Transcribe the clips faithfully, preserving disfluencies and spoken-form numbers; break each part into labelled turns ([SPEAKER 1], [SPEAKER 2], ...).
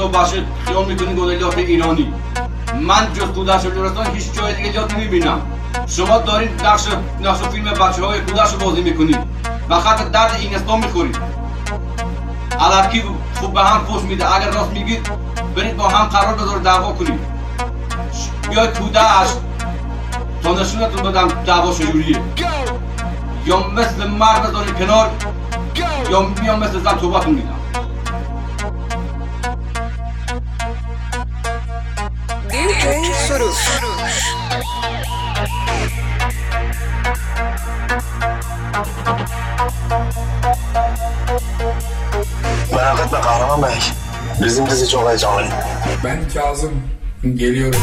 [SPEAKER 1] تو باشه خیال میکنی گلولیات ایرانی. من جز کودش لرستان هیچ جای دیگه جات نمیبینم. شما دارین نقش نقش فیلم بچه های کودش رو بازی میکنید و خط درد این اسلام میخورید. علکی خوب به هم پوش میده. اگر راست میگید برید با هم قرار بذار دعوا کنید. بیاید کودش تا نشونتون بدم دعوا چجوریه. یا مثل مرد بذارید کنار یا میام مثل زن توبتون میدم.
[SPEAKER 2] دیجی سروش
[SPEAKER 3] Merak etme Kahraman Bey. Bizim dizi çok heyecanlı.
[SPEAKER 4] Ben Kazım. Geliyorum.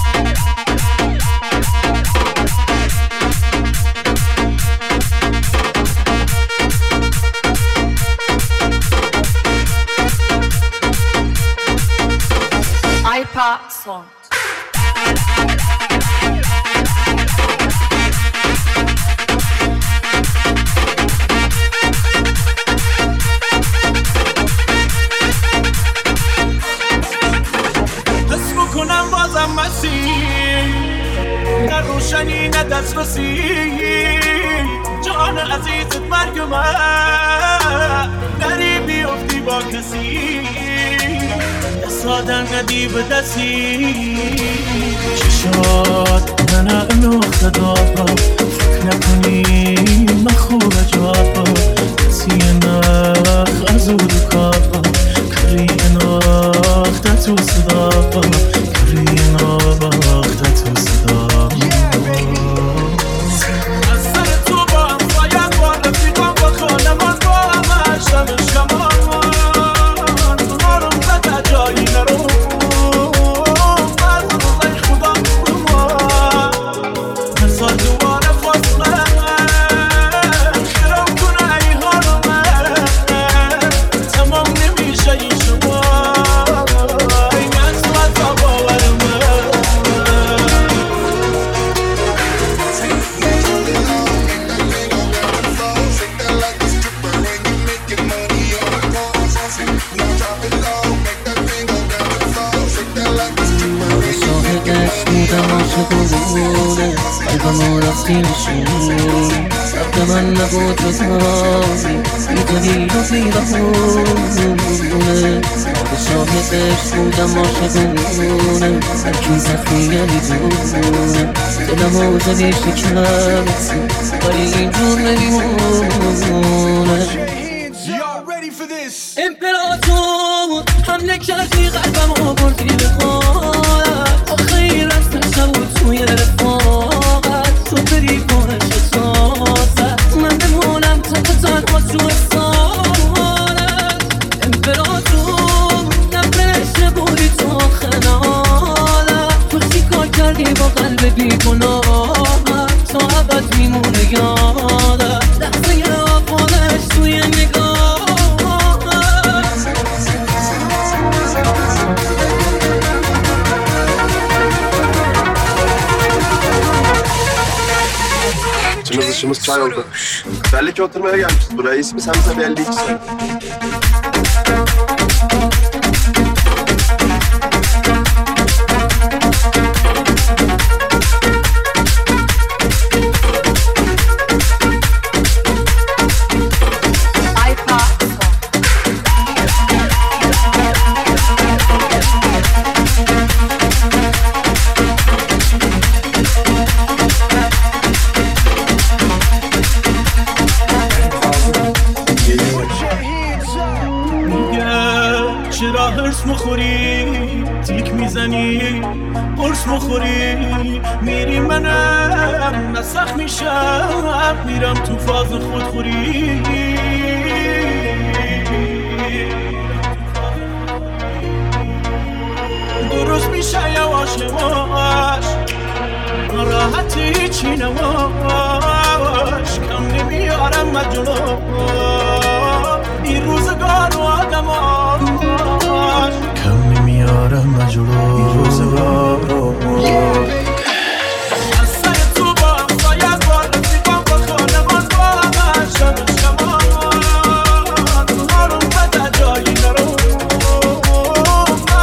[SPEAKER 2] iPod Sound.
[SPEAKER 5] حس بکنم بازم مسیر نه روشنی نه دسترسی جان عزیزت مرگ من نری بیفتی با کسی سادن ندی به دستی چشات من نقطه دارم فکر نکنی من خوب جوابم کسی نخ از او دکارم کری ناخته تو صداقم کری ناخته تو صداقم از سر تو با هم باید با رفیقم با خانمان با همه شب شمان نارم زده جایی نرو بعد روزای خدا برو هر سال دوباره فاصله خیرم کنه ای حالو من تمام نمیشه این شما این اصلا تا باور من
[SPEAKER 6] بودم عاشق و بونه قلبم رفتی نشون سبت من نبود جز مازی بی تو هیل و بی بهونه به شاهدش بودم عاشق و بونه هرکی زخمی دونه دلم و زدی شکرمسی ولی اینجور نمیمونه امپراتور حمله کردی قلبم و بردی به خواهد آخه رفتن شبود توی رفاقت تو بری باش سازد من بمونم تا تو تنها تو سالت امپراتور نفرش بودی تو خنالت تو چی کار کردی با قلب بی گناهت تا عبد میمونه یادت لحظه آخرش توی نگاه
[SPEAKER 3] İçimiz dışımız çay oldu. Belli ki oturmaya gelmişiz. Buraya ismi sen bize belli ki sen.
[SPEAKER 5] چرا هرس مخوری تیک میزنی قرص مخوری میری منم نسخ میشم میرم تو فاز خودخوری درست میشه یواش یواش راحتی چی نواش کم نمیارم مجلو این روزگار و آدماش کم نمیارم مجلو این روزگار و از سر تو با هم باید با رفیقم با خانمان با همه شب شمان نارم بده جایی نرو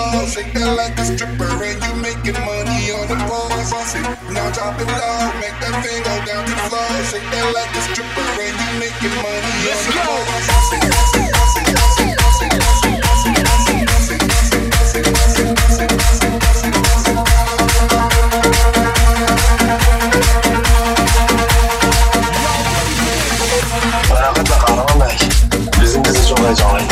[SPEAKER 7] floor. Shake that like a stripper and you making money on the floor. Now drop it low, make that thing go down to the floor. Shake that like a stripper and you making money on the floor.
[SPEAKER 3] Merak etme kahraman bey. Bizim dizi çok heyecanlıydı.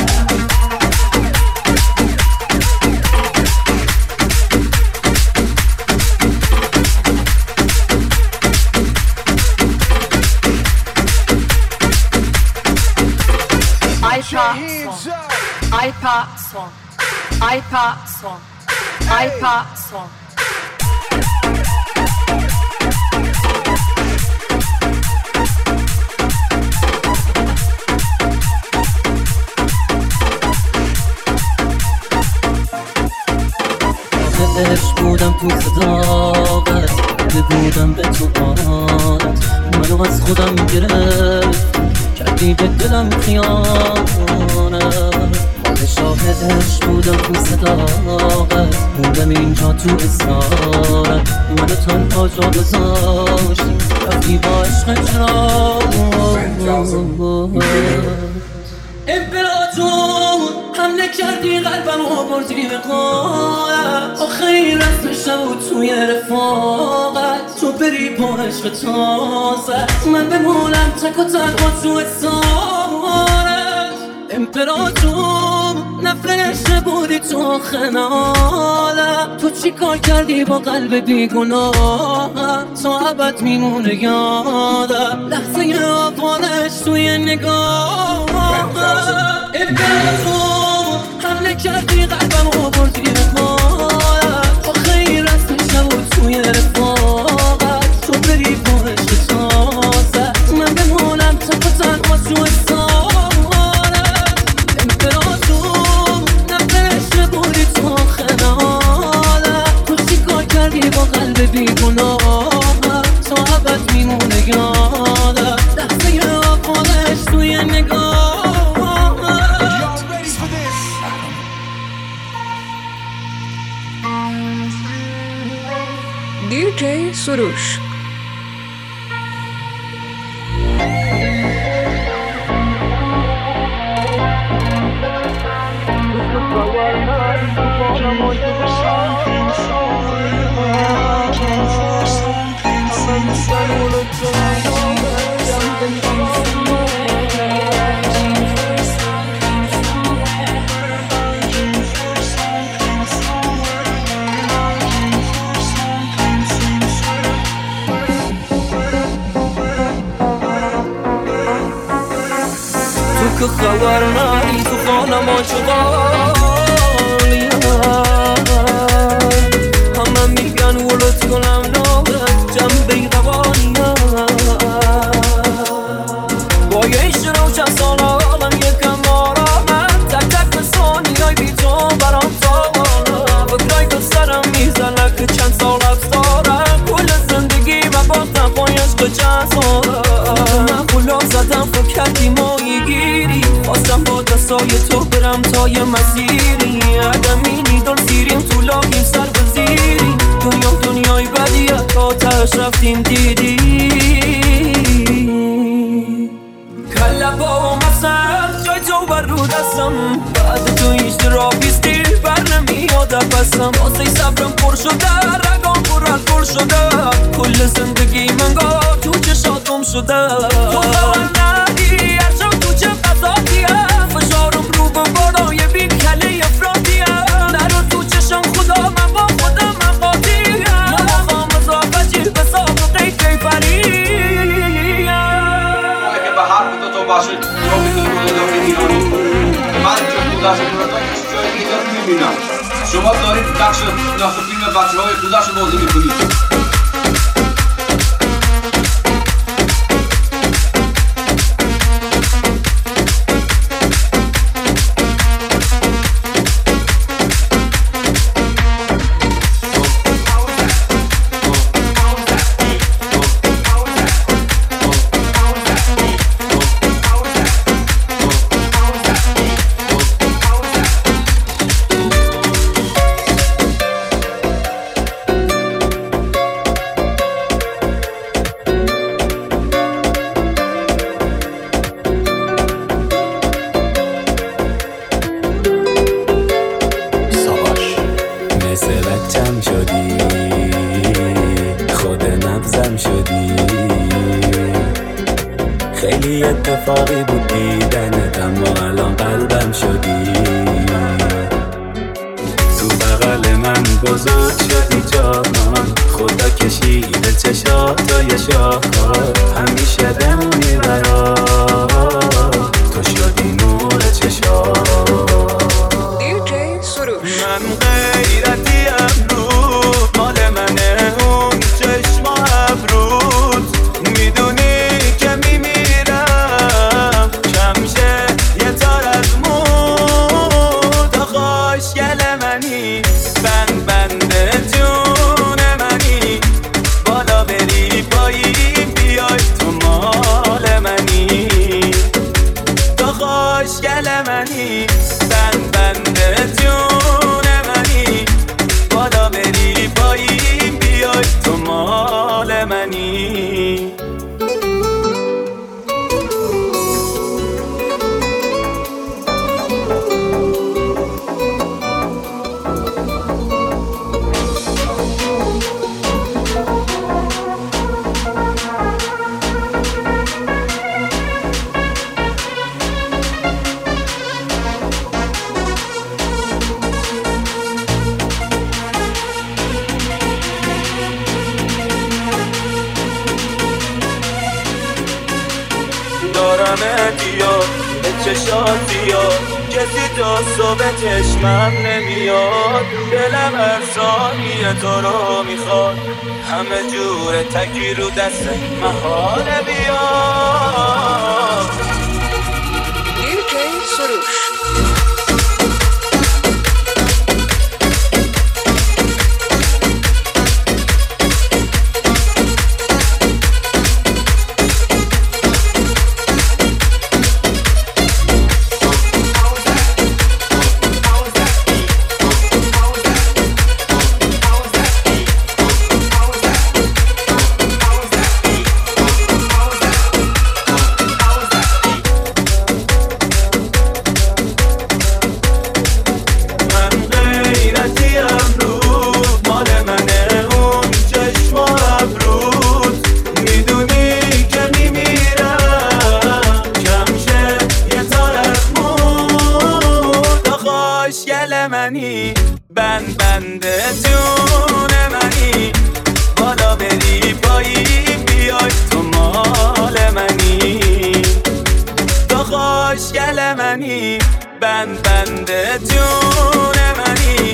[SPEAKER 2] iPod song. iPod song. iPod song.
[SPEAKER 6] عشق بودم تو صداقت بودم به تو آنت منو از خودم گرفت کردی به دلم خیانت پادشاه عشق بودم تو صداقت موندم اینجا تو اسارت منو تنها جا گذاشتی رفتی با عشق چرا امپراتور حمله کردی قلبم و بردی به قارت آخری رفتشم و توی رفاقت تو بری با عشق تازه من بمونم تک و تنها تو اسارت امپراتور نفرشته بودی تو خنالم تو چی کار کردی با قلب بیگناهم تا ابد میمونه یادم لحظه آفانش توی نگاهم امپراتور حمله کردی قلبم و بردی به قارت آخری رفتشم و توی رفاقت تو بری با عشق تازه من بمونم تک و تنها تو اسارت امپراتور نفرشته بودی تو خنالم تو چی کار کردی با قلب بیگناهم تا ابد میمونه یادم لحظه آفانش توی نگاهم
[SPEAKER 2] دی جی سروش.
[SPEAKER 6] که خبر نداری تو خانم آشغالی همه میگن ولد کنم نامت جنبه قوانی با یه عشق روشن سال آلم یکم آرامت تک تک بسانی های بی تو برام تاوانم فکرای به سرم میزنه که چند سال افزارم کل زندگی و باختم با عشق چند سالم من خلا زدم فکرتی مایی گیری خواستم با دستای تو برم تا یه مسیری عدمینی دل سیریم تو لاغیم سر بزیری دنیا دنیای بدیت آتش رفتیم دیدی کله با مسد جای تو بر رو دستم بعد تو هیچ ترابیستی بر نمیاد بستم واسه صبرم پر شده رگام پر الکل شده کل زندگی منگاه تو چشات گم شده تو خبر ندی هرچم تو چه قضاتیه فشارم رو به بالای بی کله افرادیه نرو تو چشم خدا من با خودم من قاطیه نماخوام اضافه چی به سابقه کیفریه
[SPEAKER 1] اگه به حرف تو تو باشه تو میتونی مدافع ایرانی من اینجا کودش براتون هیچ جای دیگه نمیبینم شما دارید بخش نقش فیلم بچه های کودش بازی میکنید
[SPEAKER 8] بچم شدی، خود نبزم شدی. خیلی اتفاقی بود دیدنت اما الان قلبم شدی. تو بغل من بزرگ شدی جانان، خدا کشیده چشات و یه شاهکار. همیشه بمونی برام، تو شدی نور چشام.
[SPEAKER 2] دیجی سروش.
[SPEAKER 5] من غیرتیم رو مال منه اون چشم و ابروت. میدونی که میمیرم کمشه یه تار از مود. خوشگل منی بند بند جون منی، بالا بری پایین بیای تو مال منی. تو خوشگل منی بند بند جون منی، بالا بری پایین بیای تو مال منی. دارم ادیار به چشاتی ها، کسی تا صبح چشمم نمیاد. دلم هر ثانیه تو رو میخواد، همه جور تکی رو دست محاله بیاد.
[SPEAKER 2] دیجی سروش.
[SPEAKER 5] منی بند بند جون منی، بالا بری پایین بیای تو مال منی. تو خوشگل منی بند بند جون منی،